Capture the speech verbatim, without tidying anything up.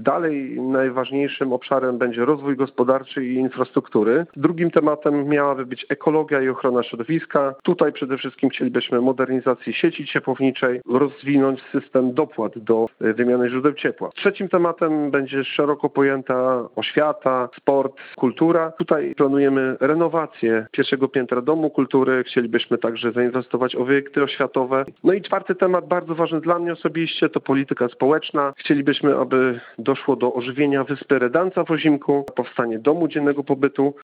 Dalej najważniejszym obszarem będzie rozwój gospodarczy i infrastruktury. Drugim tematem miałaby być ekologia i ochrona środowiska. Tutaj przede wszystkim chcielibyśmy modernizacji sieci ciepłowniczej, rozwinąć system dopłat do wymiany źródeł ciepła. Trzecim tematem będzie szeroko pojęta oświata, sport, kultura. Tutaj planujemy renowację pierwszego piętra Domu Kultury. Chcielibyśmy także zainwestować w obiekty oświatowe. No i czwarty temat, bardzo ważny dla mnie osobiście, to polityka społeczna. Chcielibyśmy, aby doszło do ożywienia wyspy Redanca w Ozimku, powstanie domu dziennego pobytu.